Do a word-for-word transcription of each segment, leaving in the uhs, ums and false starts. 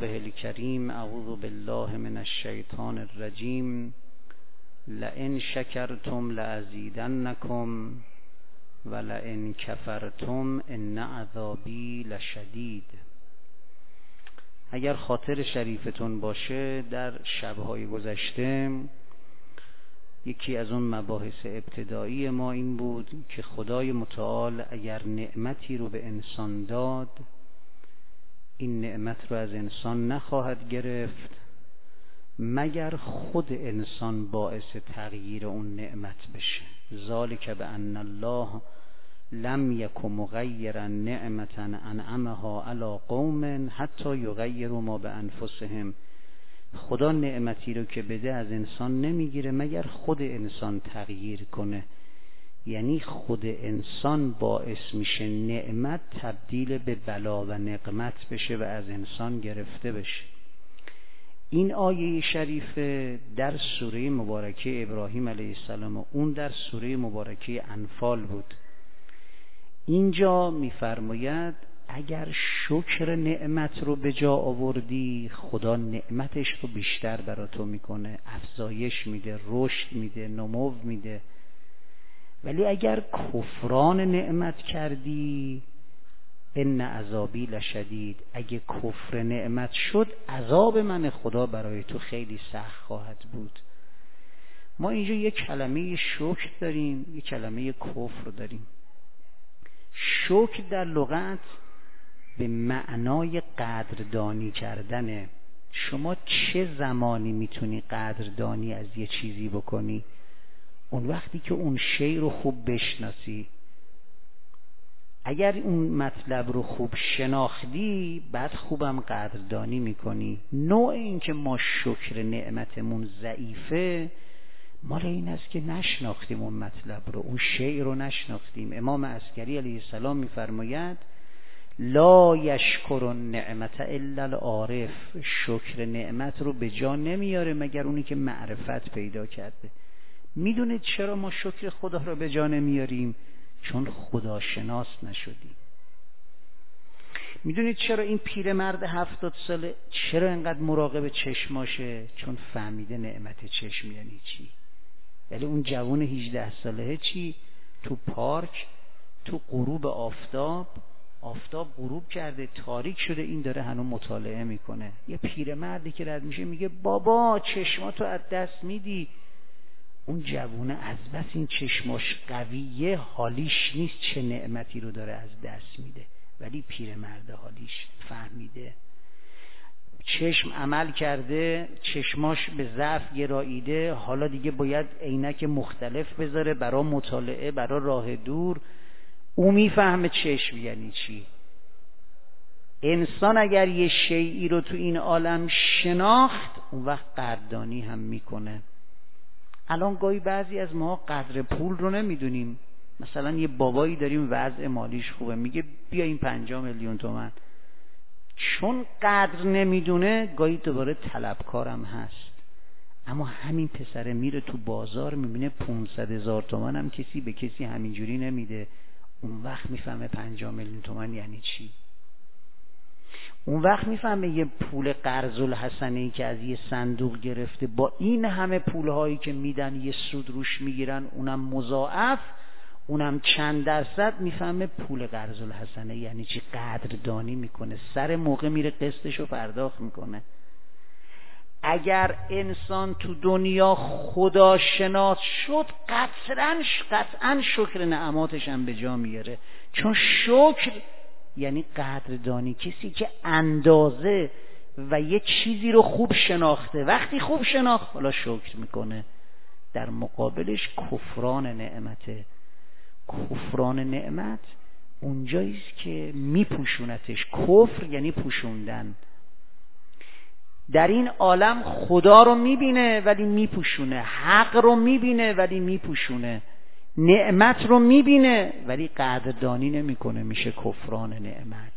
به الکریم اعوذ بالله من الشیطان الرجیم لئن شکرتم لازیدنکم ولئن کفرتم ان عذابی لشدید. اگر خاطر شریفتون باشه در شبهای گذشته یکی از اون مباحث ابتدایی ما این بود که خدای متعال اگر نعمتی رو به انسان داد این نعمت رو از انسان نخواهد گرفت مگر خود انسان باعث تغییر اون نعمت بشه. ذالک بأن الله لم یک مغیرا نعمة انعمها علی قوم حتی یغیروا ما بانفسهم. خدا نعمتی رو که بده از انسان نمیگیره مگر خود انسان تغییر کنه، یعنی خود انسان باعث میشه نعمت تبدیل به بلا و نقمت بشه و از انسان گرفته بشه. این آیه شریفه در سوره مبارکه ابراهیم علیه السلام و اون در سوره مبارکه انفال بود. اینجا میفرماید اگر شکر نعمت رو به جا آوردی خدا نعمتش رو بیشتر برا تو میکنه، افزایش میده، رشد میده، نمو میده. ولی اگر کفران نعمت کردی ان عذابی لشدید، اگه کفر نعمت شد عذاب من خدا برای تو خیلی سخت خواهد بود. ما اینجا یک کلمه شکر داریم، یک کلمه کفر داریم. شکر در لغت به معنای قدردانی کردنه. شما چه زمانی میتونی قدردانی از یه چیزی بکنی؟ اون وقتی که اون شی رو خوب بشناسی. اگر اون مطلب رو خوب شناختی بعد خوبم قدردانی میکنی. نوع این که ما شکر نعمتمون ضعیفه مال این است که نشناختیم اون مطلب رو، اون شی رو نشناختیم. امام عسکری علیه السلام میفرماید لا یشکر النعمت الا العارف، شکر نعمت رو به جا نمیاره مگر اونی که معرفت پیدا کرده. میدونید چرا ما شکر خدا رو به جا نمیاریم؟ چون خدا شناس نشدیم. میدونید چرا این پیرمرد هفتاد ساله چرا اینقدر مراقب چشماشه؟ چون فهمیده نعمت چشم یعنی چی. ولی اون جوان هجده ساله چی؟ تو پارک تو غروب آفتاب، آفتاب غروب کرده تاریک شده، این داره هنوز مطالعه میکنه. یه پیرمردی که رد میشه میگه بابا چشماتو از دست میدی. اون جوونه از بس این چشماش قویه حالیش نیست چه نعمتی رو داره از دست میده، ولی پیرمرد حالیش فهمیده. چشم عمل کرده، چشماش به ضعف گراییده، حالا دیگه باید عینک مختلف بذاره برای مطالعه، برای راه دور. او میفهمه چشم یعنی چی. انسان اگر یه شیئی رو تو این عالم شناخت اون وقت قدردانی هم میکنه. الان گاهی بعضی از ما قدر پول رو نمیدونیم. مثلا یه بابایی داریم وضع مالیش خوبه میگه بیا این پنجاه میلیون تومن، چون قدر نمیدونه گاهی دوباره طلبکارم هست. اما همین پسره میره تو بازار میبینه پونصد هزار تومن هم کسی به کسی همینجوری نمیده. اون وقت میفهمه پنجاه میلیون تومن یعنی چی. اون وقت میفهمه یه پول قرض الحسنه‌ای که از یه صندوق گرفته با این همه پولهایی که میدن یه سود روش میگیرن اونم مضاعف، اونم چند درصد، میفهمه پول قرض الحسنه یعنی چی. قدردانی میکنه، سر موقع میره قسطشو پرداخت میکنه. اگر انسان تو دنیا خدا شناس شد قطعاً قطعاً شکر نعماتش هم به جا میاره. چون شکر یعنی قدردانی. کسی که اندازه و یه چیزی رو خوب شناخته، وقتی خوب شناخت حالا شکر میکنه. در مقابلش کفران نعمته. کفران نعمت اونجاییست که میپوشونتش. کفر یعنی پوشوندن. در این عالم خدا رو میبینه ولی میپوشونه، حق رو میبینه ولی میپوشونه، نعمت رو میبینه ولی قدردانی نمیکنه، میشه کفران نعمت.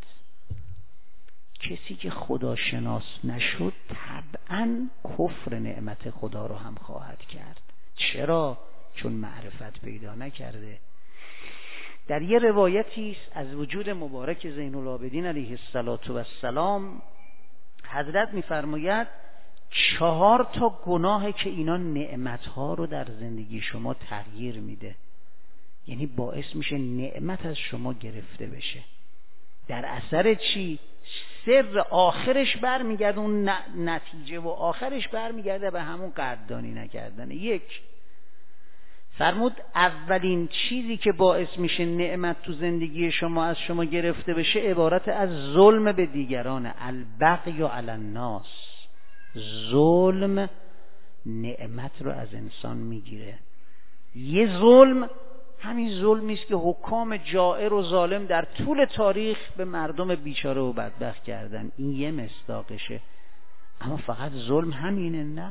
کسی که خدا شناس نشد طبعاً کفر نعمت خدا رو هم خواهد کرد. چرا؟ چون معرفت پیدا نکرده. در یه روایتی از وجود مبارک زین العابدین علیه السلام حضرت میفرماید چهار تا گناهه که اینا نعمتها رو در زندگی شما تغییر میده، یعنی باعث میشه نعمت از شما گرفته بشه. در اثر چی؟ سر آخرش برمیگرده، اون نتیجه و آخرش برمیگرده به همون قدردانی نکردن. یک، فرمود اولین چیزی که باعث میشه نعمت تو زندگی شما از شما گرفته بشه عبارت از ظلم به دیگران، البغی علی الناس. ظلم نعمت رو از انسان میگیره. یه ظلم همین ظلمی است که حکام جائر و ظالم در طول تاریخ به مردم بیچاره و بدبخت کردن، این یه مصداقشه. اما فقط ظلم همینه؟ نه،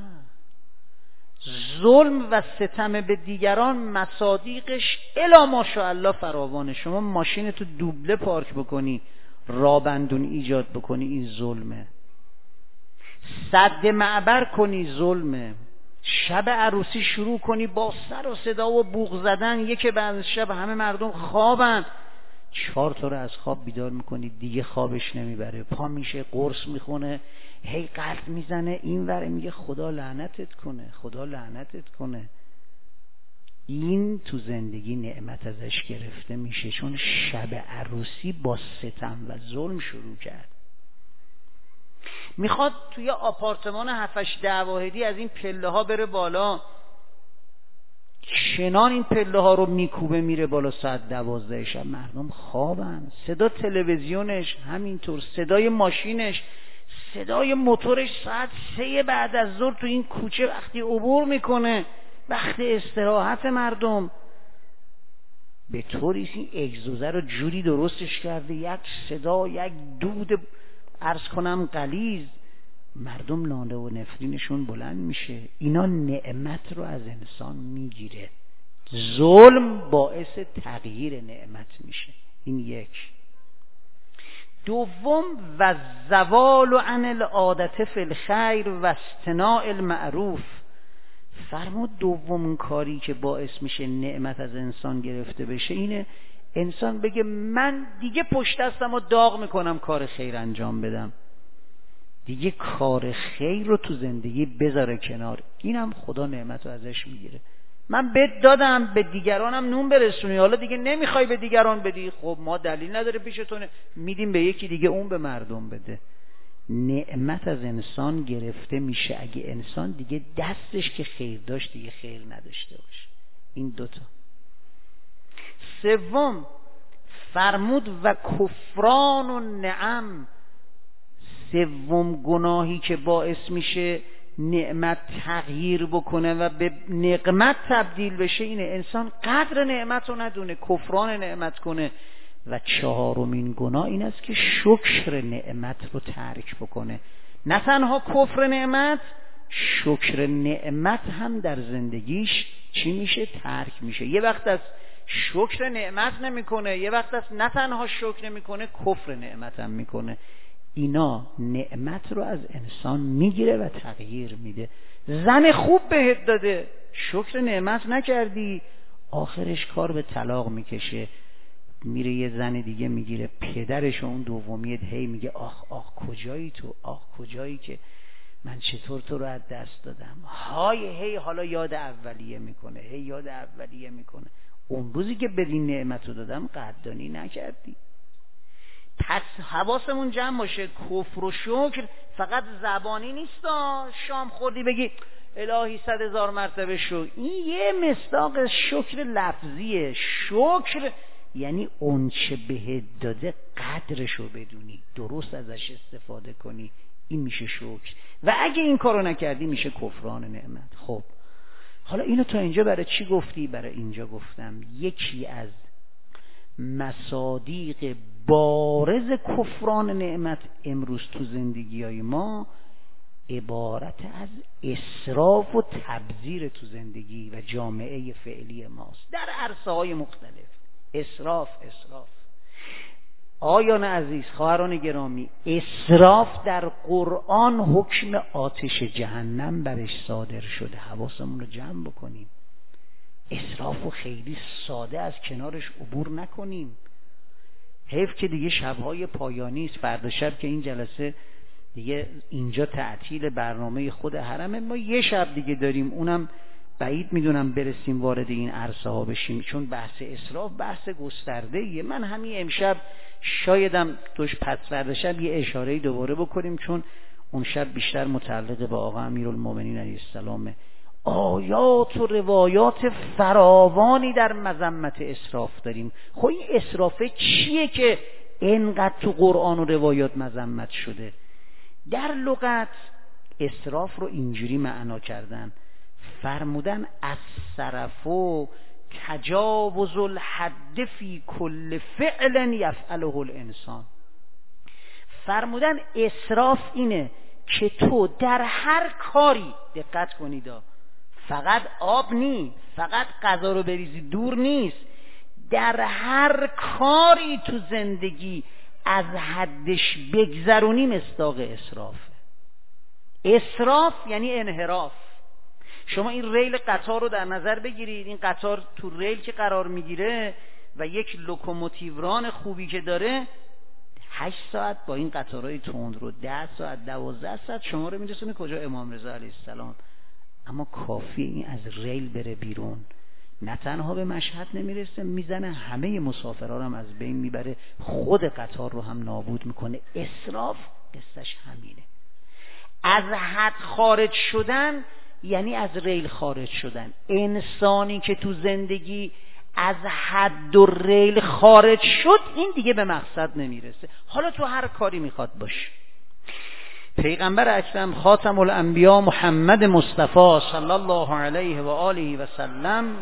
ظلم و ستم به دیگران مصادیقش الا ماشاءالله فراوانه. شما ماشین تو دوبله پارک بکنی، رابندون ایجاد بکنی، این ظلمه. سد معبر کنی، ظلمه. شب عروسی شروع کنی با سر و صدا و بوق زدن، یک بعد از شب همه مردم خوابن، چهار تا رو از خواب بیدار میکنی، دیگه خوابش نمیبره، پا میشه قرص میخونه، هی قلب میزنه این وره، میگه خدا لعنتت کنه، خدا لعنتت کنه. این تو زندگی نعمت ازش گرفته میشه، چون شب عروسی با ستم و ظلم شروع کرد. میخواد توی آپارتمان هفتش ده واحدی از این پله ها بره بالا، چنان این پله ها رو میکوبه میره بالا، ساعت دوازده شب مردم خوابن، صدا تلویزیونش همینطور، صدای ماشینش، صدای موتورش ساعت سه بعد از ظهر تو این کوچه وقتی عبور میکنه، وقت استراحت مردم، به طوری این اگزوزه رو جوری درستش کرده، یک صدا، یک دود عرض کنم غلیظ، مردم ناله و نفرینشون بلند میشه. اینا نعمت رو از انسان میگیره. ظلم باعث تغییر نعمت میشه. این یک. دوم، و زوال عن العادت فی الخیر و استناء المعروف. فرمود دومین کاری که باعث میشه نعمت از انسان گرفته بشه اینه انسان بگه من دیگه پشت دستم و داغ میکنم کار خیر انجام بدم، دیگه کار خیر رو تو زندگی بذاره کنار. اینم خدا نعمت رو ازش میگیره. من بهت دادم به دیگرانم نون برسونی، حالا دیگه نمیخوای به دیگران بدی، خب ما دلیل نداره پیشتونه، میدیم به یکی دیگه اون به مردم بده. نعمت از انسان گرفته میشه اگه انسان دیگه دستش که خیر داشت دیگه خیر نداشته باشه. این دوتا. سوم، فرمود و کفران و نعم. سوم گناهی که باعث میشه نعمت تغییر بکنه و به نقمت تبدیل بشه اینه انسان قدر نعمت رو ندونه، کفران نعمت کنه. و چهارمین گناه این است که شکر نعمت رو ترک بکنه. نه تنها کفر نعمت، شکر نعمت هم در زندگیش چی میشه؟ ترک میشه. یه وقت از شکر نعمت نمیکنه، یه وقت از نه تنها شکر نمیکنه، کفر نعمت هم میکنه. اینا نعمت رو از انسان میگیره و تغییر میده. زن خوب بهت داده، شکر نعمت نکردی، آخرش کار به طلاق میکشه، میره یه زن دیگه میگیره، پدرش اون دومیت هی میگه آخ آخ کجایی تو، آخ کجایی که من چطور تو رو از دست دادم، های هی حالا یاد اولیه میکنه، هی یاد اولیه میکنه. اون روزی که بدین نعمت رو دادم قدردانی نکردی. پس حواسمون جمع باشه، کفر و شکر فقط زبانی نیست. شام خوردی بگی الهی صد هزار مرتبه شکر، این یه مصداق شکر لفظیه. شکر یعنی اون چه بهت داده قدرشو بدونی، درست ازش استفاده کنی، این میشه شکر. و اگه این کارو نکردی میشه کفران نعمت. خب حالا اینو تا اینجا برای چی گفتی؟ برای اینجا گفتم یکی از مصادیق بارز کفران نعمت امروز تو زندگی‌های ما عبارت از اسراف و تبذیر تو زندگی و جامعه فعلی ماست در عرصه‌های مختلف. اسراف اسراف آیان عزیز، خواهران گرامی، اسراف در قرآن حکم آتش جهنم برش صادر شده. حواسمون رو جمع بکنیم. اسراف و خیلی ساده از کنارش عبور نکنیم. حیف که دیگه شبهای پایانی است. فردا شب که این جلسه دیگه اینجا تعطیل برنامه خود حرمه، ما یه شب دیگه داریم، اونم بعید میدونم برسیم وارد این عرصه ها بشیم، چون بحث اسراف بحث گسترده ایه. من همین امشب شایدم توش پس فردا شب یه اشاره‌ای دوباره بکنیم، چون اون شب بیشتر متعلق به آقا امیرالمومنین علیه السلامه. آیات و روایات فراوانی در مذمت اسراف داریم. خب این اسرافه چیه که اینقدر تو قرآن و روایات مذمت شده؟ در لغت اسراف رو اینجوری معنا کردن، فرمودن السرف و تجاوز الحد فی کل فعل یفعله الانسان. فرمودن اسراف اینه که تو در هر کاری، دقت کنید، فقط آب نی، فقط غذا رو بریزی دور نیست، در هر کاری تو زندگی از حدش بگذرونی مصداق اسراف. اسراف یعنی انحراف. شما این ریل قطار رو در نظر بگیرید، این قطار تو ریل که قرار میگیره و یک لوکوموتیوران خوبی که داره، هشت ساعت با این قطارهای تند رو ده ساعت دوازده ساعت شما رو میرسونه کجا؟ امام رضا علیه السلام. اما کافیه این از ریل بره بیرون، نه تنها به مشهد نمیرسه، میزنه همه مسافرها رو هم از بین میبره، خود قطار رو هم نابود میکنه. اسراف قصهش همینه. از حد خارج شدن یعنی از ریل خارج شدن. انسانی که تو زندگی از حد و ریل خارج شد، این دیگه به مقصد نمیرسه، حالا تو هر کاری میخواد باشه. پیغمبر اکرم خاتم الانبیا محمد مصطفی صلی الله علیه و آله و سلم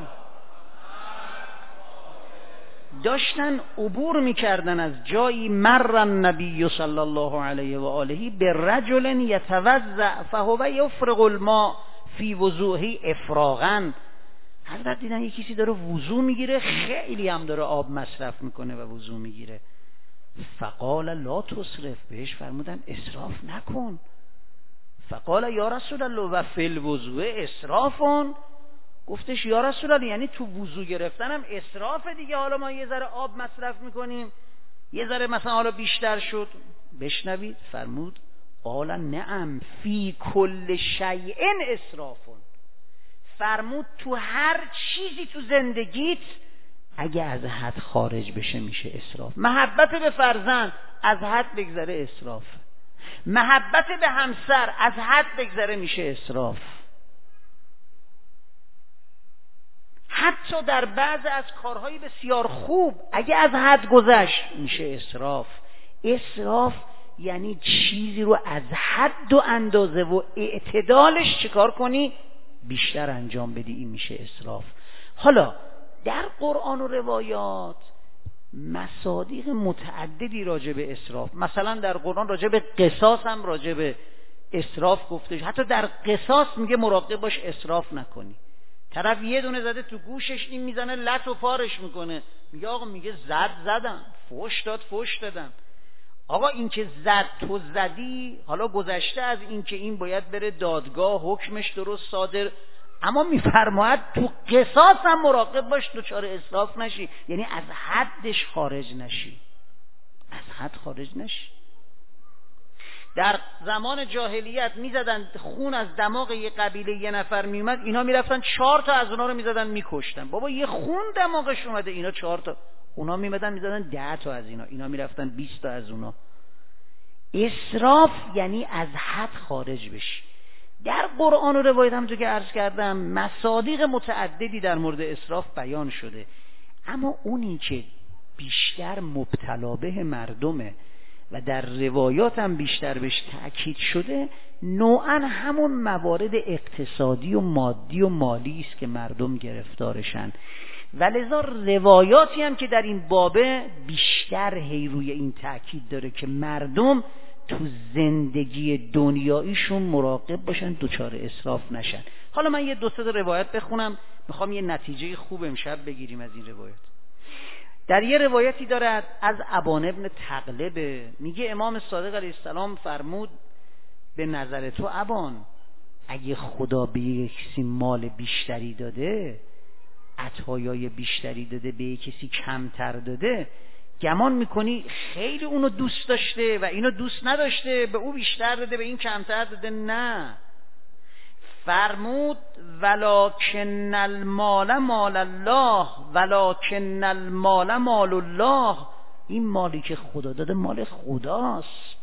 داشتن عبور میکردن از جایی، مر النبی صلی الله علیه و آله به رجل یتوضأ فهو یفرغ الماء فی وضوئه افراغا. حضرت دیدن یکی کسی داره وضو میگیره، خیلی هم داره آب مصرف میکنه و وضو میگیره. فقال لا تسرف، بهش فرمودن اسراف نکن. فقال یا رسول الله و فی الوضوء اسرافون، گفتش یا رسول الله یعنی تو وضو گرفتنم اسراف دیگه، حالا ما یه ذره آب مصرف میکنیم، یه ذره مثلا حالا بیشتر شد. بشنوید فرمود قال نعم فی کل شیء اسرافون. فرمود تو هر چیزی تو زندگیت اگه از حد خارج بشه میشه اسراف. محبت به فرزند از حد بگذره اسراف، محبت به همسر از حد بگذره میشه اسراف، حتی در بعض از کارهای بسیار خوب اگه از حد گذشت میشه اسراف. اسراف یعنی چیزی رو از حد و اندازه و اعتدالش چیکار کنی؟ بیشتر انجام بدی، این میشه اسراف. حالا در قرآن و روایات مصادیق متعددی راجع به اسراف، مثلا در قرآن راجع به قصاص هم راجع به اسراف گفته، حتی در قصاص میگه مراقب باش اسراف نکنی. طرف یه دونه زده تو گوشش، این میزنه لط و پارش میکنه، میگه آقا میگه زد زدم، فوش داد فوش دادم. آقا این که زد تو زدی، حالا گذشته از این که این باید بره دادگاه حکمش درست صادر، اما میفرماید تو قصاص هم مراقب باش دچار اسراف نشی، یعنی از حدش خارج نشی، از حد خارج نشی. در زمان جاهلیت میزدن خون از دماغ یه قبیله یه نفر میومد، اینا میرفتن چهار تا از اونا رو میزدن میکشتن. بابا یه خون دماغش اومده، اینا چهار تا، اونا میمدن میزدن ده تا از اینا، اینا میرفتن بیست تا از اونا. اسراف یعنی از حد خارج بشی. در قرآن و روایت همونطور که عرض کردم مصادیق متعددی در مورد اسراف بیان شده، اما اونی که بیشتر مبتلا به مردمه و در روایات هم بیشتر بهش تأکید شده، نوعا همون موارد اقتصادی و مادی و مالی است که مردم گرفتارشن، و لذا روایاتی هم که در این بابه بیشتر هی روی این تأکید داره که مردم تو زندگی دنیاییشون مراقب باشن دچار اسراف نشن. حالا من یه دو سه روایت بخونم، میخوام یه نتیجه خوب امشب بگیریم از این روایت. در یه روایتی دارد از ابان ابن تغلب، میگه امام صادق علیه السلام فرمود به نظر تو ابان، اگه خدا به یک کسی مال بیشتری داده، عطایای بیشتری داده، به یک کسی کمتر داده، گمان میکنی خیلی اونو دوست داشته و اینو دوست نداشته، به او بیشتر داده به این کمتر داده. نه، فرمود ولکن المال مال الله ولکن المال مال الله. این مالی که خدا داده مال خداست.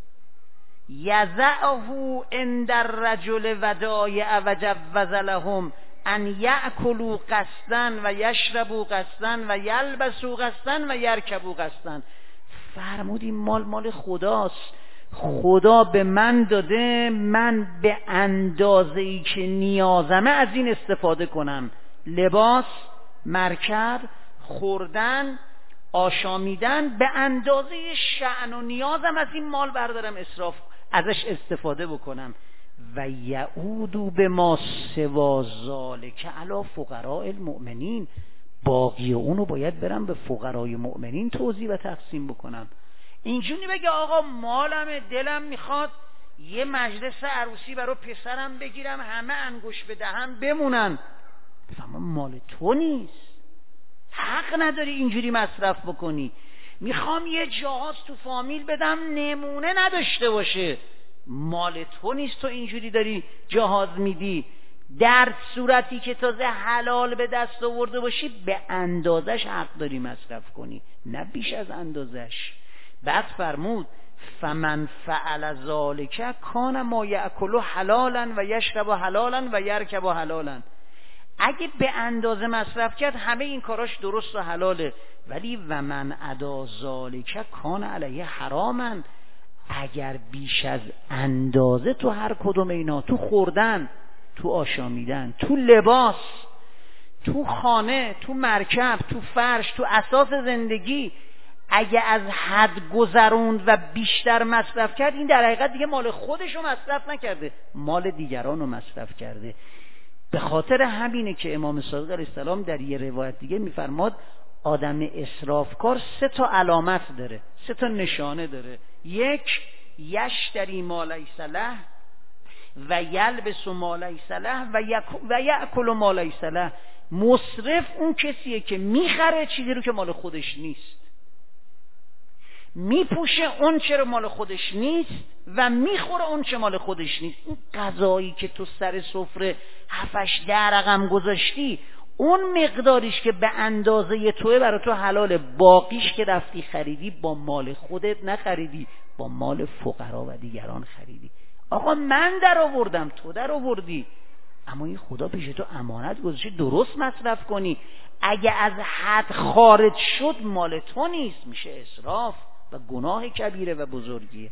یزعه عند الرجل ودایع و جوز لهم ان یأکلوا قصدا و یشربوا قصدا و یلبسوا قصدا و یرکبوا قصدا. فرمود این مال مال خداست، خدا به من داده، من به اندازه‌ای که نیازمه از این استفاده کنم. لباس، مرکب، خوردن، آشامیدن، به اندازه شأن و نیازم از این مال بردارم اسراف ازش استفاده بکنم. و یعودو به ما سوا ذالک علی فقراء المؤمنین. باقی اونو باید برم به فقرای مؤمنین توزیع و تقسیم بکنم. اینجوری بگه آقا مالم دلم میخواد یه مجلس عروسی برای پسرم بگیرم همه انگشت به دهن بمونن. بفهمم مال تو نیست، حق نداری اینجوری مصرف بکنی. میخوام یه جهاز تو فامیل بدم نمونه نداشته باشه، مال تو نیست، تو اینجوری داری جهاز میدی. در صورتی که تازه حلال به دست آورده باشی به اندازش حق داری مصرف کنی، نه بیش از اندازش. بعد فرمود فمن فعل ذلک کان ما یأکل حلالا و یشرب حلالا و یرکب حلالا. اگه به اندازه مصرف کرد همه این کاراش درست و حلاله، ولی و من ادا ذلک کان علیه حراما. اگر بیش از اندازه تو هر کدوم اینا، تو خوردن، تو آشامیدن، تو لباس، تو خانه، تو مرکب، تو فرش، تو اساس زندگی، اگه از حد گذروند و بیشتر مصرف کرد، این در حقیقت دیگه مال خودش رو مصرف نکرده، مال دیگران رو مصرف کرده. به خاطر همینه که امام صادق علیه السلام در یه روایت دیگه میفرماد آدم اسرافکار سه تا علامت داره، سه تا نشانه داره. یک، یشتری ما لیس له و یلبس ما لیس له و یأکل ما لیس له. مصرف اون کسیه که میخره چیزی رو که مال خودش نیست، میپوشه اون چه رو مال خودش نیست و میخوره اون چه مال خودش نیست. این غذایی که تو سر سفره هفتش ده رقم گذاشتی، اون مقداریش که به اندازه توه برای تو حلاله، باقیش که رفتی خریدی با مال خودت نخریدی، با مال فقرا و دیگران خریدی. آقا من در آوردم، تو در آوردی، اما این خدا پیش تو امانت گذاشته درست مصرف کنی. اگه از حد خارج شد مال تو نیست، میشه اسراف و گناه کبیره و بزرگیه.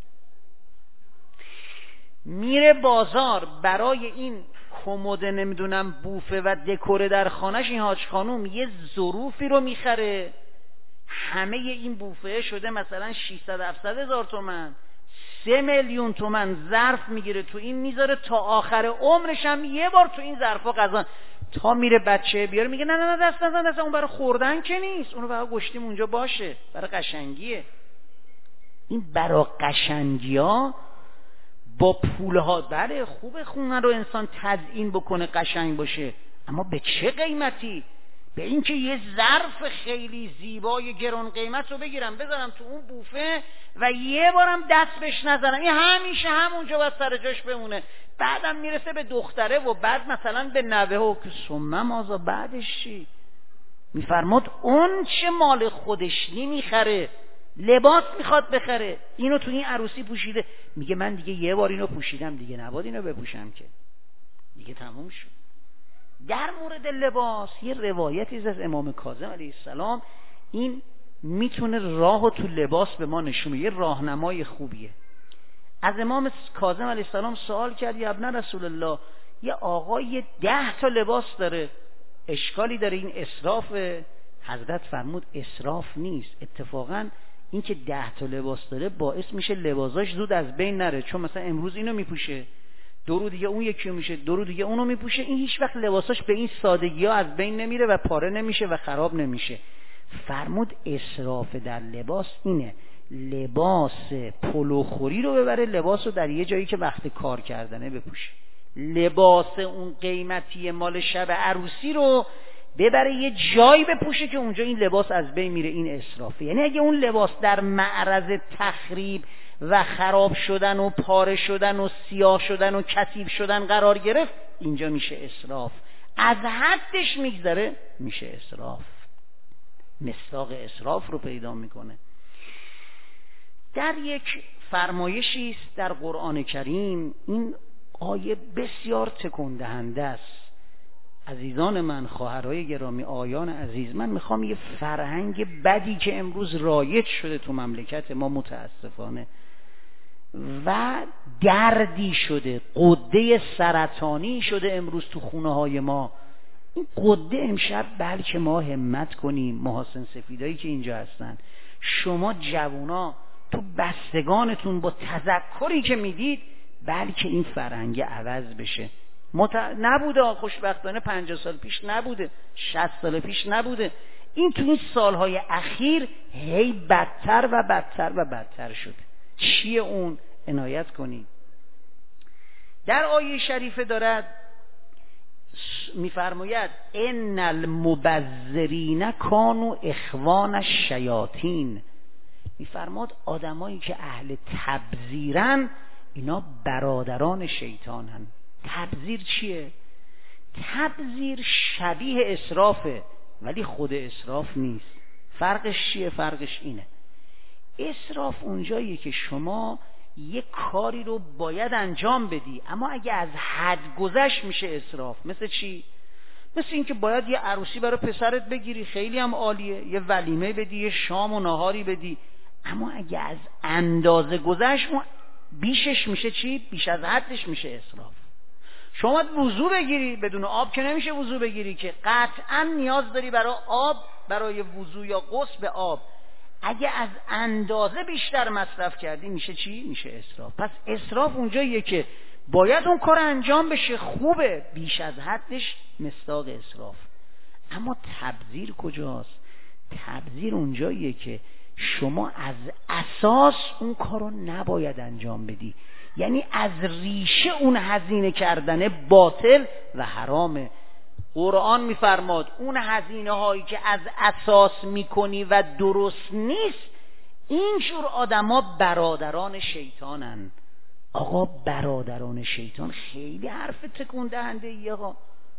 میره بازار برای این کمد نمیدونم بوفه و دکوره در خانهش، این حاج خانوم یه ظروفی رو میخره، همه این بوفه شده مثلا ششصد هفتصد هزار تومن، سه میلیون تومن ظرف میگیره تو این میذاره، تا آخر عمرش هم یه بار تو این ظرفا غذا، تا میره بچه بیاره میگه نه نه نه دست نزن دست، اون برای خوردن که نیست، اونو برای گشتیم اونجا باشه، برای قشنگیه. این برای قشنگی‌ها با پولها بله خوبه خونه رو انسان تزیین بکنه قشنگ باشه، اما به چه قیمتی؟ به اینکه یه ظرف خیلی زیبای گران قیمت رو بگیرم بذارم تو اون بوفه و یه بارم دست بهش نزنم، این همیشه همونجا باید سر جاش بمونه، بعدم میرسه به دختره و بعد مثلا به نوه و که سمه مازا بعدش چی؟ میفرماد اون چه مال خودش نمیخره، لباس میخواد بخره، اینو تو این عروسی پوشیده، میگه من دیگه یه بار اینو پوشیدم دیگه نباید اینو بپوشم که، دیگه تموم شد. در مورد لباس یه روایتی از امام کاظم علیه السلام، این میتونه راهو تو لباس به ما نشونه، یه راهنمای خوبیه. از امام کاظم علیه السلام سوال کرد یا ابن رسول الله، یه آقای ده تا لباس داره، اشکالی داره این اسرافه؟ حضرت فرمود اسراف نیست، اتفاقاً این که ده تا لباس داره باعث میشه لباساش زود از بین نره، چون مثلا امروز اینو میپوشه، دو رو دیگه اون یکی میشه، دو رو دیگه اونو میپوشه، این هیچ وقت لباساش به این سادگی ها از بین نمیره و پاره نمیشه و خراب نمیشه. فرمود اسراف در لباس اینه، لباس پلوخوری رو ببره، لباس رو در یه جایی که وقت کار کردنه بپوشه، لباس اون قیمتی مال شب عروسی رو ببره یه جایی بپوشه که اونجا این لباس از بین میره، این اسرافه. یعنی اگه اون لباس در معرض تخریب و خراب شدن و پاره شدن و سیاه شدن و کثیف شدن قرار گرفت، اینجا میشه اسراف. از حدش میگذره میشه اسراف، مصداق اسراف رو پیدا میکنه. در یک فرمایشی است در قرآن کریم، این آیه بسیار تکان دهنده است. عزیزان من، خواهرای گرامی، آیان عزیز، من میخوام یه فرهنگ بدی که امروز رایج شده تو مملکت ما متاسفانه و دردی شده، غده سرطانی شده امروز تو خونه های ما، این غده امشب بلکه ما همت کنیم، محاسن سفیدایی که اینجا هستن، شما جوونا تو بستگانتون با تذکری که میدید بلکه این فرهنگ عوض بشه. مت... نبوده خوشبختانه پنجاه سال پیش نبوده، شصت سال پیش نبوده، این تو این سالهای اخیر هی بدتر و بدتر و بدتر شده. چیه اون؟ عنایت کنید. در آیه شریفه دارد میفرماید ان المبذرین کانوا اخوان الشیاطین. میفرماد آدمایی که اهل تبذیرن اینا برادران شیطانن. تبذیر چیه؟ تبذیر شبیه اسرافه ولی خود اسراف نیست. فرقش چیه؟ فرقش اینه، اسراف اونجاییه که شما یک کاری رو باید انجام بدی اما اگه از حد گذشت میشه اسراف. مثل چی؟ مثل این که باید یه عروسی برای پسرت بگیری، خیلی هم عالیه، یه ولیمه بدی، یه شام و نهاری بدی، اما اگه از اندازه گذشت اون بیشش میشه چی؟ بیش از حدش میشه اسراف. شما وضو بگیری، بدون آب که نمیشه وضو بگیری که، قطعا نیاز داری برای آب، برای وضو یا غسل به آب. اگه از اندازه بیشتر مصرف کردی میشه چی؟ میشه اسراف. پس اسراف اونجاییه که باید اون کار انجام بشه، خوبه، بیش از حدش مصداق اسراف. اما تبذیر کجاست؟ تبذیر اونجاییه که شما از اساس اون کارو نباید انجام بدی، یعنی از ریشه اون هزینه کردن باطل و حرامه. قرآن میفرماد اون هزینه هایی که از اساس میکنی و درست نیست، اینجور آدما برادران شیطانن. آقا برادران شیطان خیلی حرف تکون دهنده ای. آقا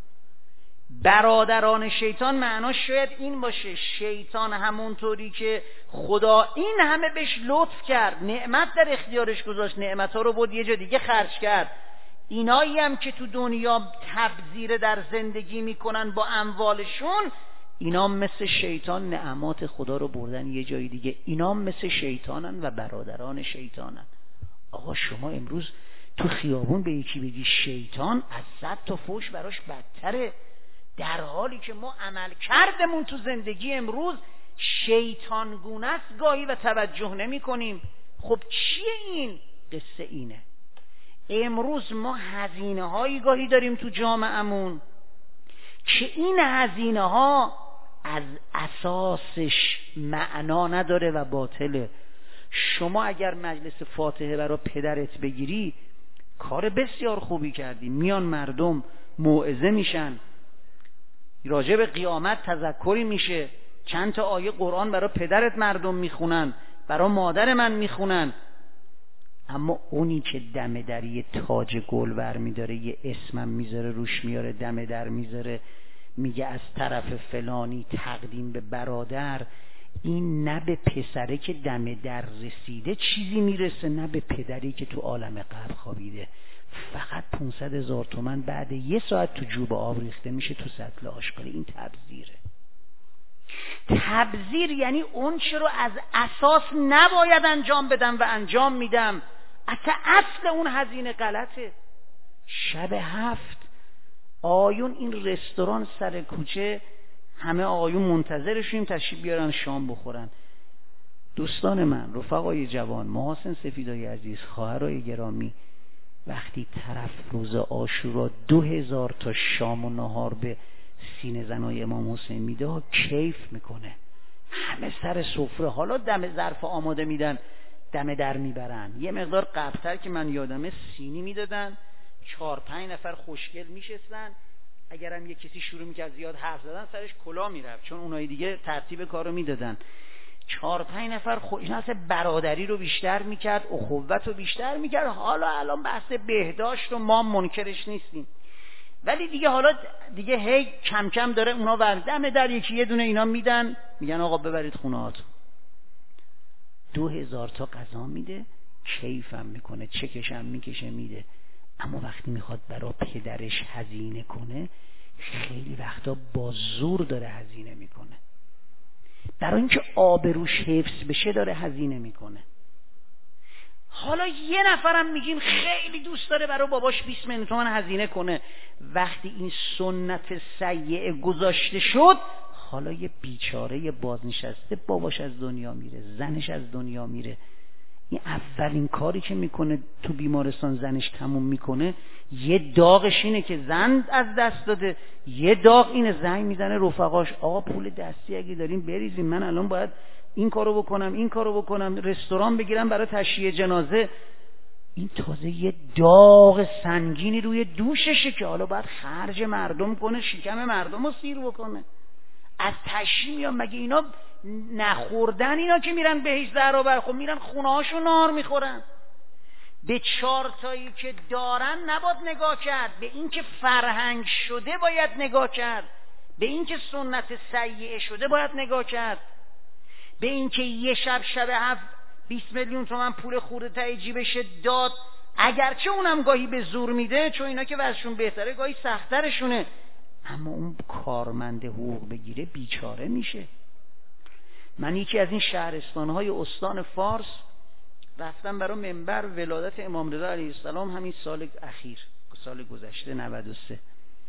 برادران شیطان معناش شاید این باشه، شیطان همونطوری که خدا این همه بهش لطف کرد، نعمت در اختیارش گذاشت، نعمت ها رو بود یه جا دیگه خرج کرد، اینایی هم که تو دنیا تبذیر در زندگی میکنن با اموالشون، اینا مثل شیطان نعمات خدا رو بردن یه جای دیگه، اینا مثل شیطانن و برادران شیطانن. آقا شما امروز تو خیابون به یکی بگی شیطان، از صد تا فوش براش بدتره، در حالی که ما عمل کردمون تو زندگی امروز شیطان گونه است گاهی و توجه نمی کنیم. خب چیه این؟ قصه اینه امروز ما هزینه هایی گاهی داریم تو جامعهمون که این هزینه ها از اساسش معنا نداره و باطله. شما اگر مجلس فاتحه برای پدرت بگیری کار بسیار خوبی کردی، میان مردم موعظه میشن، راجع به قیامت تذکری میشه، چند تا آیه قرآن برای پدرت مردم میخونن، برای مادر من میخونن. اما اونی که دم در یه تاج گل ور میداره، یه اسمم میذاره روش، میاره دم در میذاره، میگه از طرف فلانی تقدیم به برادر، این نه به پسره که دم در رسیده چیزی میرسه، نه به پدری که تو عالم قبر خوابیده. فقط پونصد هزار تومن بعد یه ساعت تو جوب آب ریخته میشه تو سطل آشغالی. این تبذیره. تبذیر یعنی اون چه رو از اساس نباید انجام بدم و انجام میدم. اصلا اصل اون هزینه غلطه. شب هفت آیون این رستوران سر کوچه، همه آیون منتظرشیم تشریف بیارن شام بخورن. دوستان من، رفقای جوان، محاسن سفیدای عزیز، خواهرای گرامی، وقتی طرف روز عاشورا دو هزار تا شام و نهار به سینه زنای امام حسین میده ها، کیف میکنه، همه سر سفره، حالا دم ظرف آماده میدن، دم در میبرن. یه مقدار قبلتر که من یادمه سینی میدادن، چهار پنج نفر خوشگل میشستن، اگرم یه کسی شروع میکرد زیاد حرف زدن سرش کلا میرفت، چون اونایی دیگه ترتیب کارو میدادن. چهار پنج نفر خودش برادری رو بیشتر میکرد، اخوت رو بیشتر میکرد. حالا الان بحث بهداشت و ما منکرش نیستیم، ولی دیگه حالا دیگه هی کم کم داره اونا وردم در یکی یه دونه اینا میدن، میگن آقا ببرید خونه‌هاتون. دو هزار تا غذا میده، کیفم میکنه، چکشم میکشه میده. اما وقتی میخواد برای پدرش هزینه کنه، خیلی وقتا با زور داره هزینه میکنه. برای اینکه آبروش حفظ بشه داره هزینه میکنه. حالا یه نفرم میگیم خیلی دوست داره برای باباش بیست میلیون تومان هزینه کنه. وقتی این سنت سیئه گذاشته شد، حالا یه بیچاره بازنشسته باباش از دنیا میره، زنش از دنیا میره. این اولین کاری که میکنه تو بیمارستان زنش تموم میکنه، یه داغش اینه که زن از دست داده، یه داغ اینه زنگ میزنه رفقاش آقا پول دستی اگه داریم بریزیم، من الان باید این کارو بکنم این کارو بکنم، رستوران بگیرم برای تشییع جنازه. این تازه یه داغ سنگینی روی دوششه که حالا باید خرج مردم کنه، شکم مردم رو سیر بکنه. از تشییع میان، مگه اینا نخوردن اینا که میرن بهشت زهرا بر، خب میرن خونه هاشو نار میخورن. به چارتایی که دارن نباید نگاه کرد، به این که فرهنگ شده باید نگاه کرد، به این که سنت سیئه شده باید نگاه کرد، به این که یه شب شب هفت بیست میلیون تومن پول خورده تای جیبش داد، اگرچه اونم گاهی به زور میده، چون اینا که وضعشون بهتره گاهی سخت‌ترشونه، اما اون کارمند حقوق بگیره بیچاره میشه. من یکی از این شهرستانهای استان فارس رفتم برای منبر ولادت امام رضا علیه السلام، همین سال اخیر، سال گذشته نود و سه.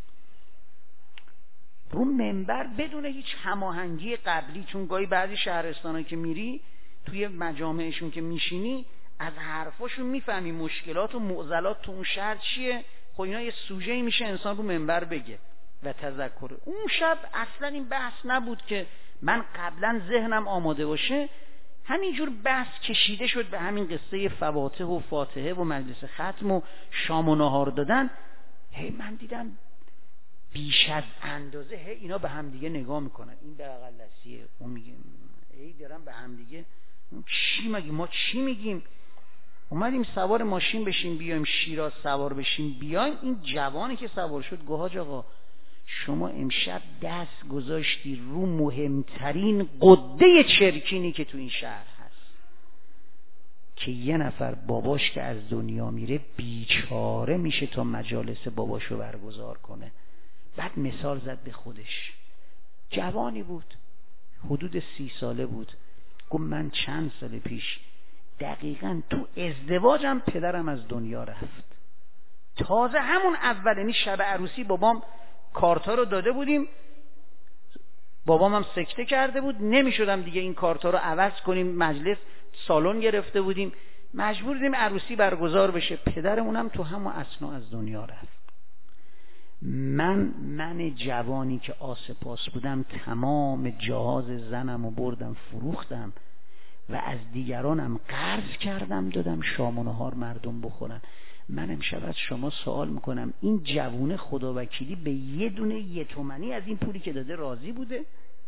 رو منبر بدون هیچ هماهنگی قبلی، چون گاهی بعضی شهرستانایی که میری توی مجامعشون که میشینی از حرفاشون میفهمی مشکلات و معضلات تو اون شهر چیه. خب اینا یه سوژه‌ای میشه انسان رو منبر بگه و تذکره. اون شب اصلا این بحث نبود که من قبلا ذهنم آماده باشه، همینجور بحث کشیده شد به همین قصه فواتح و فاتحه و مجلس ختم و شام و نهار دادن. هی من دیدم بیش از اندازه هی اینا به هم دیگه نگاه میکنن، این در اقل دستیه، اون میگه، هی دارن به هم دیگه چی میگیم، ما چی میگیم. اومدیم سوار ماشین بشیم بیایم شیراز، سوار بشیم بیایم. این جوانی که سوار شد گفت حاج آقا شما امشب دست گذاشتی رو مهمترین قده چرکینی که تو این شهر هست، که یه نفر باباش که از دنیا میره بیچاره میشه تا مجالس باباشو برگزار کنه. بعد مثال زد به خودش. جوانی بود، حدود سی ساله بود. گفت من چند سال پیش دقیقاً تو ازدواجم پدرم از دنیا رفت. تازه همون اولینی شب عروسی بابام کارتا رو داده بودیم، بابام هم سکته کرده بود، نمیشدم دیگه این کارتا رو عوض کنیم، مجلس سالن گرفته بودیم، مجبور بودیم عروسی برگزار بشه. پدرمونم تو همون اثنا از دنیا رفت. من من جوانی که آسپاس بودم تمام جهاز زنم و بردم فروختم و از دیگرانم قرض کردم دادم شام و نهار مردم بخورن. من امشب از شما سوال میکنم این جوونه خدا وکیلی به یه دونه یه تومنی از این پولی که داده راضی بوده؟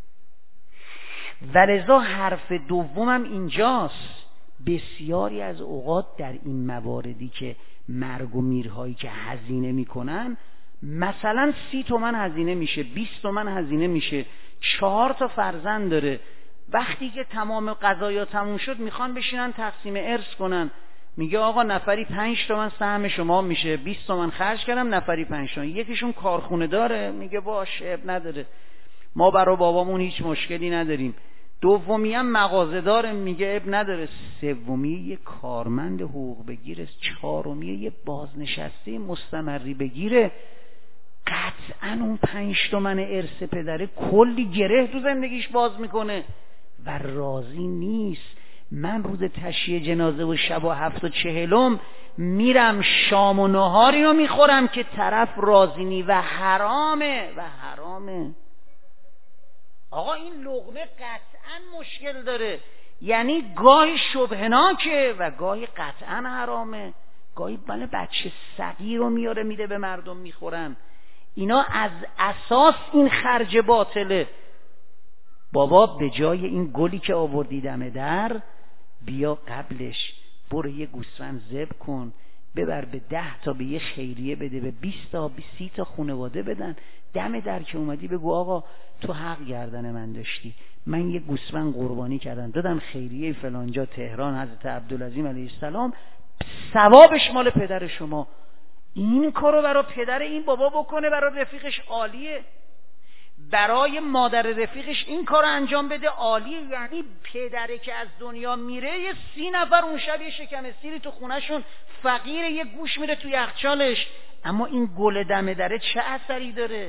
ولذا حرف دومم اینجاست. بسیاری از اوقات در این مواردی که مرگ و میرهایی که هزینه میکنن، مثلا سی تومن هزینه میشه، بیست تومن هزینه میشه، چهار تا فرزند داره، وقتی که تمام قضایا تموم شد میخوان بشینن تقسیم ارث کنن، میگه آقا نفری پنج تومن سهم شما میشه، بیست تومن خرج کردم نفری پنج تومن. یکیشون کارخونه داره، میگه باشه اب نداره، ما برای بابامون هیچ مشکلی نداریم. دومی هم مغازه داره، میگه اب نداره. سومی یه کارمند حقوق بگیره، چهارمی یه بازنشسته مستمری بگیره. قطعا اون پنج تومن ارث پدره کلی گره تو زندگیش باز میکنه و راضی نیست. من روز تشییع جنازه و شب و هفت و چهلم میرم شام و نهاری رو میخورم که طرف راضی نی و حرامه و حرامه. آقا این لقمه قطعا مشکل داره، یعنی گاهی شبهناکه و گاهی قطعا حرامه. گاهی بله بچه صغیر رو میاره میده به مردم میخورن. اینا از اساس این خرج باطله. بابا به جای این گلی که آوردی دم در، بیا قبلش برو یه گوسفند ذبح کن، ببر به ده تا به یه خیریه بده، به بیست تا به سی تا خانواده بدن. دم در که اومدی بگو آقا تو حق گردن من داشتی، من یه گوسفند قربانی کردم دادم خیریه فلانجا تهران حضرت عبدالعظیم علیه السلام، ثوابش مال پدر شما. این کارو برای پدر این بابا بکنه، برای رفیقش عالیه، برای مادر رفیقش این کارو انجام بده عالیه. یعنی پدره که از دنیا میره یه سی نفر اون شب یه شکم سیری تو خونهشون فقیر، یه گوش میره تو یخچالش. اما این گل دم دره چه اثری داره؟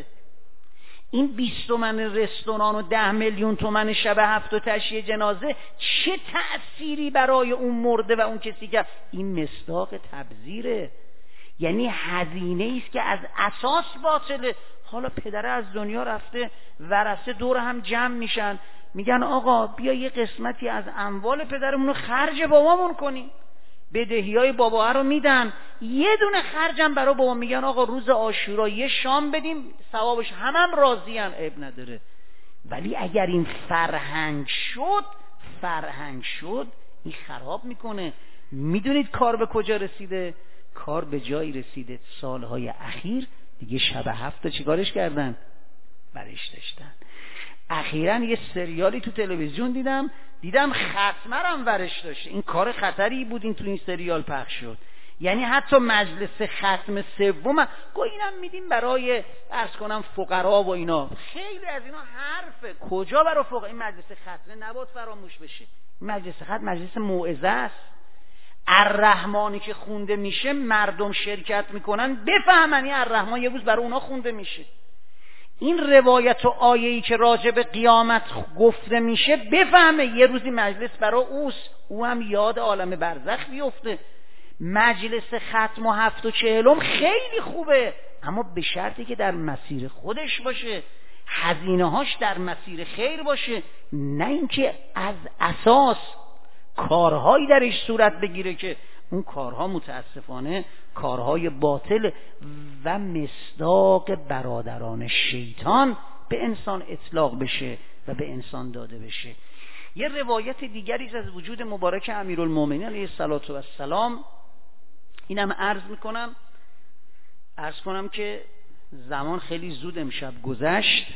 این بیست تومن رستوران و ده میلیون تومن شب هفت و تشییع جنازه چه تأثیری برای اون مرده و اون کسی که این مصداق تبذیره. یعنی هزینه است که از اساس باطله. حالا پدره از دنیا رفته، ورثه دور هم جمع میشن، میگن آقا بیا یه قسمتی از اموال پدرمون رو خرج بابامون کنیم. بدهیای بابا رو میدن، یه دونه خرجم برای بابا، میگن آقا روز عاشورا یه شام بدیم ثوابش، همم هم راضیان، عیب نداره. ولی اگر این فرهنگ شد فرهنگ شد این خراب میکنه. میدونید کار به کجا رسیده؟ کار به جایی رسیده سالهای اخیر دیگه شب هفت چیکارش کردن؟ برش داشتن. اخیراً یه سریالی تو تلویزیون دیدم دیدم ختمه هم ورش داشته. این کار خطری بود این تو این سریال پخش شد. یعنی حتی مجلس ختم سوم گو اینم میدیم برای عرض کنم فقرا و اینا. خیلی از اینا حرفه. کجا برای فقرا؟ این مجلس ختمه نباید فراموش بشه. این مجلس ختم مجلس موعظه است. الرحمانی که خونده میشه مردم شرکت میکنن، بفهمن این الرحمن یه روز برای اونا خونده میشه. این روایت و آیه‌ای که راجع به قیامت گفته میشه بفهمه یه روزی مجلس برای اوست، او هم یاد عالم برزخ بیفته. مجلس ختم و هفت و چهلم خیلی خوبه، اما به شرطی که در مسیر خودش باشه، هزینه هاش در مسیر خیر باشه، نه اینکه از اساس کارهایی درش صورت بگیره که اون کارها متاسفانه کارهای باطل و مصداق برادران شیطان به انسان اطلاق بشه و به انسان داده بشه. یه روایت دیگری از وجود مبارک امیرالمومنین علیه السلام، اینم عرض میکنم عرض کنم که زمان خیلی زود امشب گذشت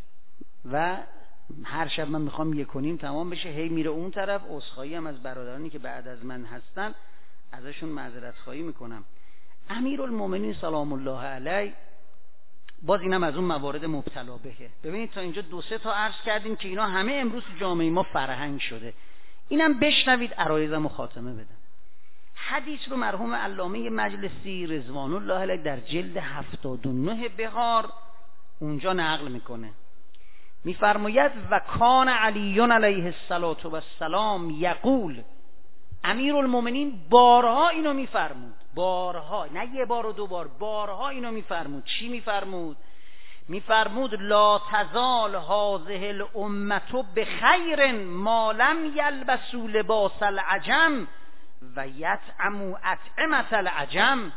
و هر شب من میخوام یک و نیم تمام بشه، هی میره اون طرف. عذرخواهی هم از برادرانی که بعد از من هستن ازشون معذرت خواهی میکنم. امیرالمومنین سلام الله علیه، باز اینم از اون موارد مبتلا بهه. ببینید تا اینجا دو سه تا عرض کردیم که اینا همه امروز جامعه ما فرهنگ شده. اینم بشنوید عرایزم و خاتمه بدم. حدیث رو مرحوم علامه مجلسی رضوان الله علیه در جلد هفتاد و نه بهار اونجا نقل میکنه. میفرماید و کان علی علیه السلام یقول، امیرالمومنین بارها اینو میفرمود، بارها، نه یه بار و دو بار، بارها اینو میفرمود. چی میفرمود؟ میفرمود لا تزال هذه الامه بخیر ما لم یلبسوا لباس العجم و یطعموا اطعمه العجم.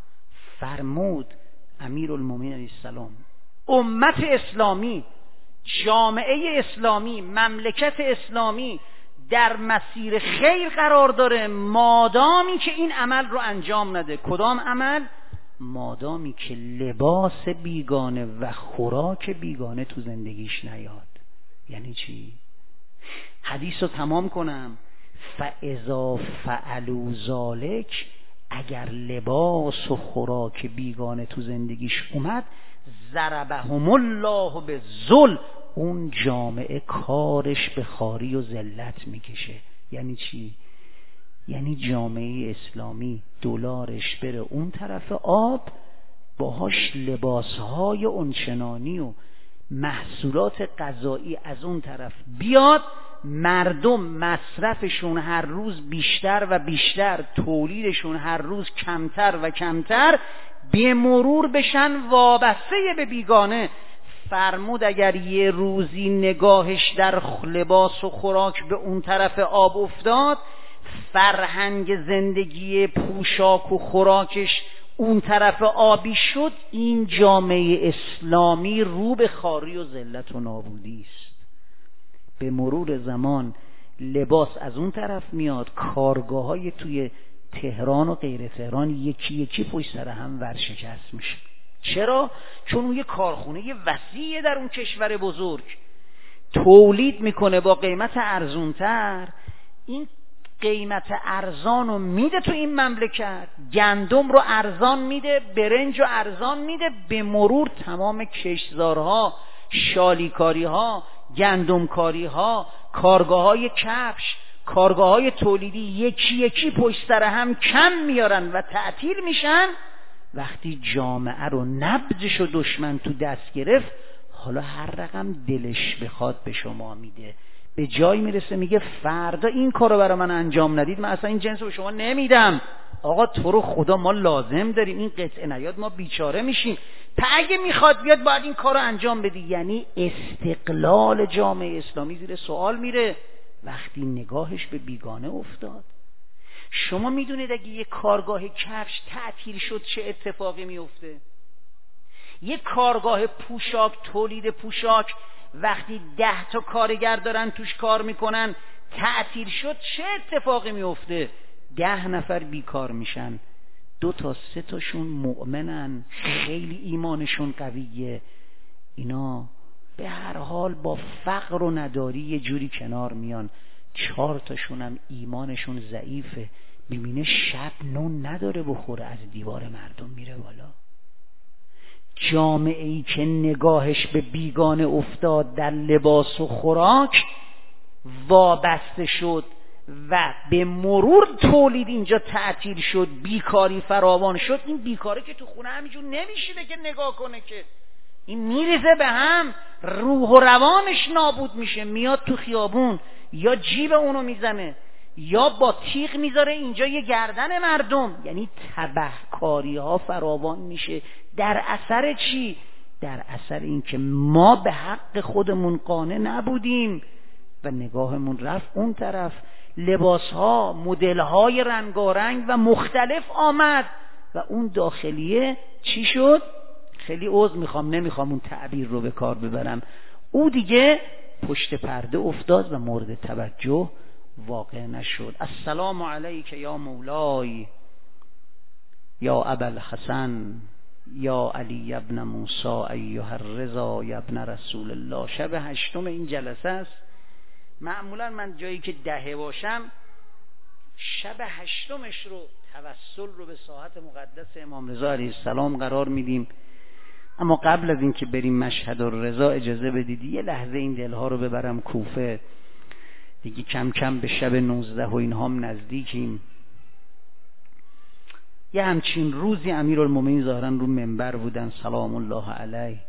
فرمود امیرالمومنین علیه السلام امت اسلامی، جامعه اسلامی، مملکت اسلامی در مسیر خیر قرار داره مادامی که این عمل رو انجام نده. کدام عمل؟ مادامی که لباس بیگانه و خوراک بیگانه تو زندگیش نیاد. یعنی چی؟ حدیث رو تمام کنم. فاذا فعلوا ذلک، اگر لباس و خوراک بیگانه تو زندگیش اومد، ضربهم الله بالذل، اون جامعه کارش به خواری و ذلت میکشه. یعنی چی؟ یعنی جامعه اسلامی دلارش بره اون طرف آب، باهاش لباسهای اونچنانی و محصولات غذایی از اون طرف بیاد، مردم مصرفشون هر روز بیشتر و بیشتر، تولیدشون هر روز کمتر و کمتر، به مرور بشن وابسته به بیگانه. فرمود اگر یه روزی نگاهش در لباس و خوراک به اون طرف آب افتاد، فرهنگ زندگی پوشاک و خوراکش اون طرف آبی شد، این جامعه اسلامی رو به خواری و ذلت و نابودی است. به مرور زمان لباس از اون طرف میاد، کارگاه‌های توی تهران و غیر تهران یکی یکی پشت سر هم ورشکست میشه. چرا؟ چون اون یه کارخونه وسیعه در اون کشور بزرگ، تولید میکنه با قیمت ارزونتر، این قیمت ارزان رو میده تو این مملکت، گندم رو ارزان میده، برنج رو ارزان میده، به مرور تمام کشتزارها، شالیکاریها، گندمکاریها، کارگاه‌های کفش، کارگاه‌های تولیدی یکی یکی پشت سر هم کم میارن و تعطیل میشن. وقتی جامعه رو نبضش و دشمن تو دست گرفت، حالا هر رقم دلش بخواد به شما میده. به جای میرسه میگه فردا این کارو برای من انجام ندید، من اصلا این جنس رو شما نمیدم. آقا تو رو خدا ما لازم داریم، این قطعه نیاد ما بیچاره میشیم، تا اگه میخواد بیاد باید این کارو انجام بدی. یعنی استقلال جامعه اسلامی زیر سوال میره وقتی نگاهش به بیگانه افتاد. شما میدونید اگه یه کارگاه کفش تعطیل شد چه اتفاقی میفته؟ یه کارگاه پوشاک، تولید پوشاک، وقتی ده تا کارگر دارن توش کار میکنن تعطیل شد چه اتفاقی میفته؟ ده نفر بیکار میشن، دو تا سه تاشون مؤمنن، خیلی ایمانشون قویه، اینا به هر حال با فقر و نداری یه جوری کنار میان، چهار تاشون هم ایمانشون ضعیفه، میبینه شب نون نداره بخوره، از دیوار مردم میره بالا. جامعه ای که نگاهش به بیگانه افتاد، در لباس و خوراک وابسته شد و به مرور تولید اینجا تعطیل شد، بیکاری فراوان شد، این بیکاره که تو خونه همینجور نمیشیده که نگاه کنه، که این میریزه به هم، روح و روانش نابود میشه، میاد تو خیابون یا جیب اونو میزنه یا با تیغ میذاره اینجا یه گردن مردم. یعنی تبهکاری ها فراوان میشه. در اثر چی؟ در اثر این که ما به حق خودمون قانع نبودیم و نگاهمون رفت اون طرف. لباس ها، مدل های رنگارنگ و مختلف آمد و اون داخلیه چی شد؟ خیلی عذر میخوام، نمیخوام اون تعبیر رو به کار ببرم، او دیگه پشت پرده افتاد و مورد توجه واقع نشد. السلام علیک یا مولای یا ابوالحسن یا علی ابن موسی ایها الرضا یا ابن رسول الله. شب هشتم این جلسه است. معمولا من جایی که دهه باشم شب هشتمش رو توسل رو به ساحت مقدس امام رضا علیه السلام قرار میدیم. اما قبل از این که بریم مشهد الرضا اجازه بدید یه لحظه این دلها رو ببرم کوفه. دیگه کم کم به شب نوزده و اینها هم نزدیکیم. یه همچین روزی امیرالمومنین ظاهرا رو منبر بودن سلام الله علیه،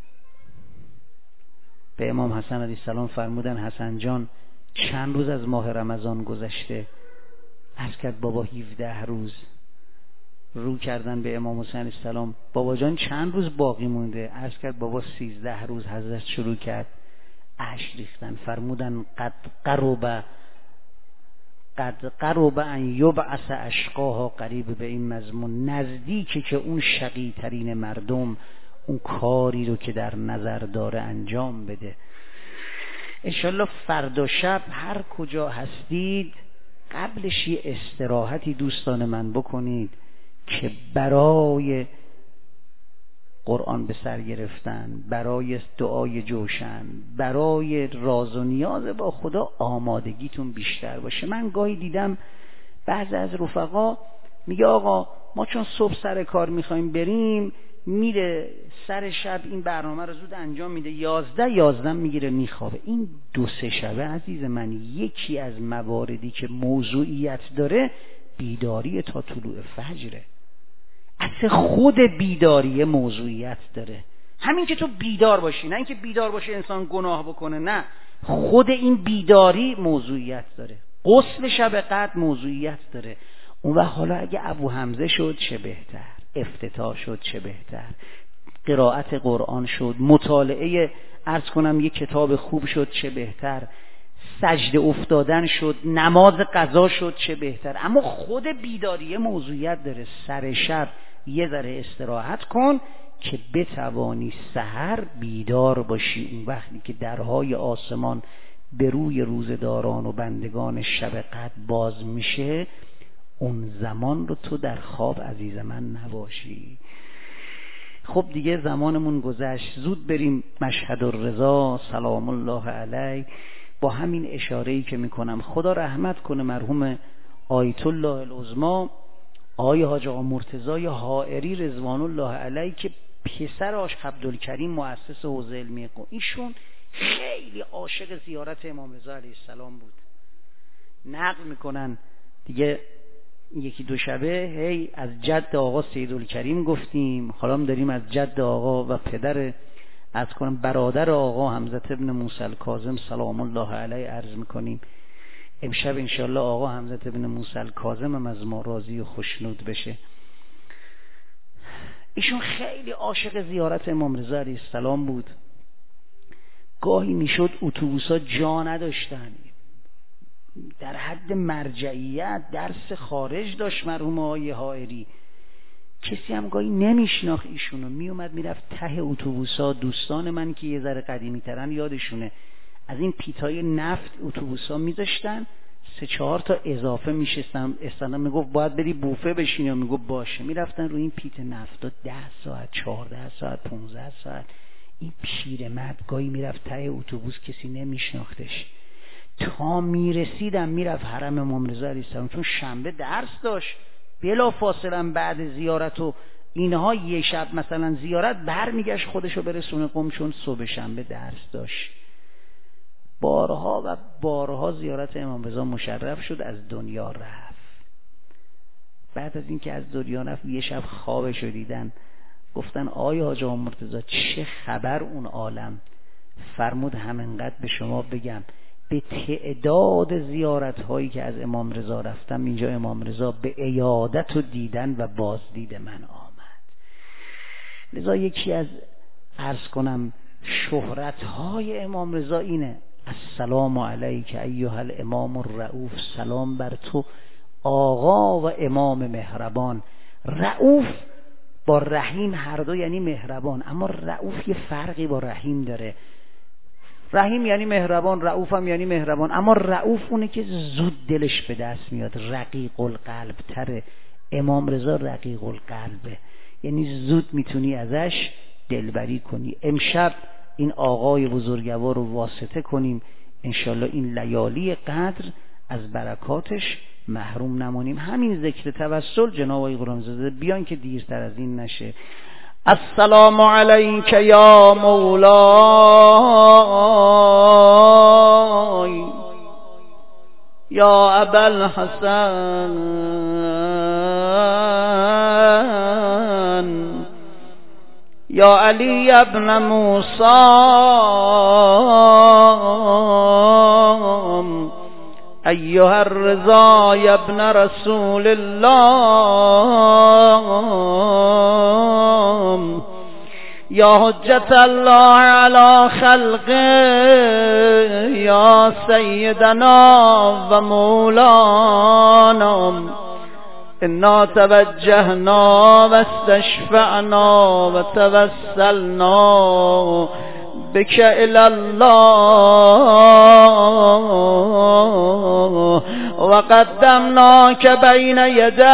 به امام حسن علیه السلام فرمودن حسن جان چند روز از ماه رمضان گذشته؟ عرض کرد بابا هفده روز. رو کردن به امام حسین علیه السلام بابا جان چند روز باقی مونده؟ عرض کرد بابا سیزده روز. حضرت شروع کرد اشک ریختن، فرمودن قد قرب قد قرب ان یبعث اشقاها، قریب به این مضمون، نزدیکه که اون شقی ترین مردم اون کاری رو که در نظر داره انجام بده. انشالله فردا شب هر کجا هستید قبلش یه استراحتی دوستان من بکنید که برای قرآن به سر گرفتن، برای دعای جوشن، برای راز و نیاز با خدا آمادگیتون بیشتر باشه. من گاهی دیدم بعضی از رفقا میگه آقا ما چون صبح سر کار میخوایم بریم، میره سر شب این برنامه رو زود انجام میده، یازده یازده میگیره میخوابه. این دو سه شبه عزیز من یکی از مواردی که موضوعیت داره بیداری تا طلوع فجره. اصل خود بیداری موضوعیت داره. همین که تو بیدار باشی، نه اینکه بیدار باشه انسان گناه بکنه، نه، خود این بیداری موضوعیت داره. غسل شب قدر موضوعیت داره. اون وقت حالا اگه ابو حمزه شد چه بهتر، افتتاح شد چه بهتر، قرائت قرآن شد، مطالعه عرض کنم یک کتاب خوب شد چه بهتر، سجده افتادن شد، نماز قضا شد چه بهتر. اما خود بیداری موضوعیت داره. سر شب یه ذره استراحت کن که بتوانی سحر بیدار باشی. اون وقتی که درهای آسمان به روی روزداران و بندگان شب قدر باز میشه، اون زمان رو تو در خواب عزیز من نباشی. خب دیگه زمانمون گذشت، زود بریم مشهد الرضا سلام الله علیه. با همین اشاره‌ای که میکنم خدا رحمت کنه مرحوم آیت الله العظما آقای حاج آقا مرتضی حائری رضوان الله علیه که پسر آش عبدالکریم مؤسس حوزه علمی قم، ایشون خیلی عاشق زیارت امام رضا علیه السلام بود. نقل میکنن دیگه یکی دو شبه هی از جد آقا سیدالکریم گفتیم، حالا هم داریم از جد آقا و پدر از کنم برادر آقا حمزه ابن موسی الکاظم سلام الله علیه عرض میکنیم. امشب انشالله آقا حمزه ابن موسی الکاظم هم از ما راضی و خوشنود بشه. ایشون خیلی عاشق زیارت امام رضا علیه السلام بود. گاهی میشد اتوبوسا جا نداشتن، در حد مرجعیت درس خارج داشت مرحوم آقای حائری، کسی هم گاهی نمیشناخت ایشونو، میومد میرفت ته اتوبوسا. دوستان من که یه ذره قدیمی ترن یادشونه از این پیتای نفت اتوبوسا میذاشتن، سه چهار تا اضافه میشستن، استادم میگفت باید بری بوفه بشینی، یا میگفت باشه، میرفتن روی این پیت نفت ده ساعت چهارده ساعت پانزده ساعت. این پیرمرد گاهی میرفت ته اتوبوس کسی نمیشناختش، تا میرسیدم میرفت حرم امام رضا علیه السلام، چون شنبه درس داشت بلا فاصله بعد زیارت و اینها یه شب مثلا زیارت برمیگشت خودشو برسونه قم، چون صبح شنبه درس داشت. بارها و بارها زیارت امام رضا مشرف شد، از دنیا رفت. بعد از اینکه از دنیا رفت یه شب خوابشو دیدن، گفتن آیا حاج آقا مرتضی چه خبر اون عالم؟ فرمود همینقدر به شما بگم به تعداد زیارت هایی که از امام رضا رفتم اینجا امام رضا به عیادت و دیدن و بازدید من آمد. لذا یکی از عرض کنم شهرت های امام رضا اینه السلام علیک ایها الامام الرؤوف، سلام بر تو آقا و امام مهربان. رؤوف با رحیم هر دو یعنی مهربان، اما رؤوف یه فرقی با رحیم داره. رحیم یعنی مهربان، رؤوف هم یعنی مهربان، اما رؤوف اونه که زود دلش به دست میاد، رقیق القلب تره. امام رضا رقیق القلبه، یعنی زود میتونی ازش دلبری کنی. امشب این آقای بزرگوار رو واسطه کنیم، انشالله این لیالی قدر از برکاتش محروم نمانیم. همین ذکر توسل جناب آقای قرآنزاده بیان که دیرتر از این نشه. السلام علیک یا مولای یا ابوالحسن یا علی ابن موسی ایها الرضا یا ابن رسول الله یا حجت الله علی خلقه یا سیدنا و مولانا انا توجهنا و استشفعنا و توسلنا بك الى الله و قدمناك بین یدی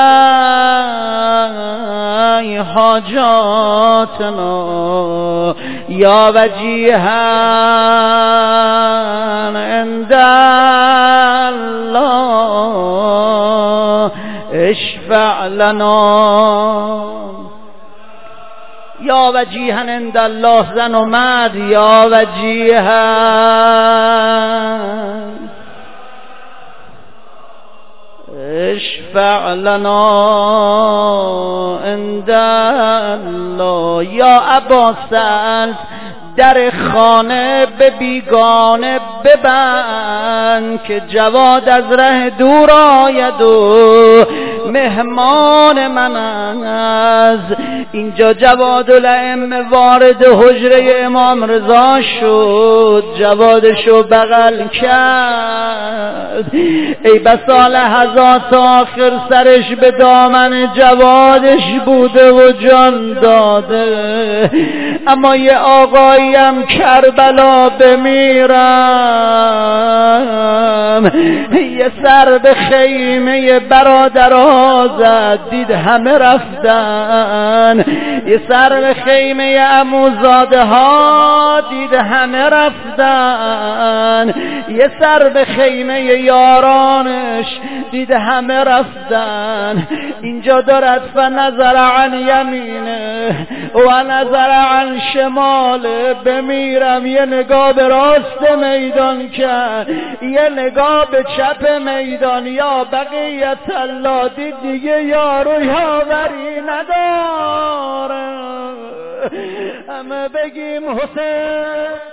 حاجاتنا یا وجیها عند الله اشفع لنا یا وجیها عند الله. زن و مرد یا وجیها اشفع لنا عند الله. یا ابا سعد در خانه به بیگانه ببند که جواد از ره دور آید و مهمان من است. اینجا جوادالائمه وارد حجره امام رضا شد، جوادشو بغل کرد. ای بسا لحظات آخر سرش به دامن جوادش بوده و جان داده. اما یه آقاییم کربلا بمیرم، یه سر به خیمه برادرها زد، دید همه رفتن. یه سر به خیمه عموزاده ها، دید همه رفتن. یه سر به خیمه یارانش، دید همه رفتن. اینجا دارد فنظر عن یمینه و نظر عن شماله. بمیرم یه نگاه به راست میدان کرد، یه نگاه به چپ میدان. یا بقیت الله، دید دیگه یارو یاوری نداره. همه بگیم حسین.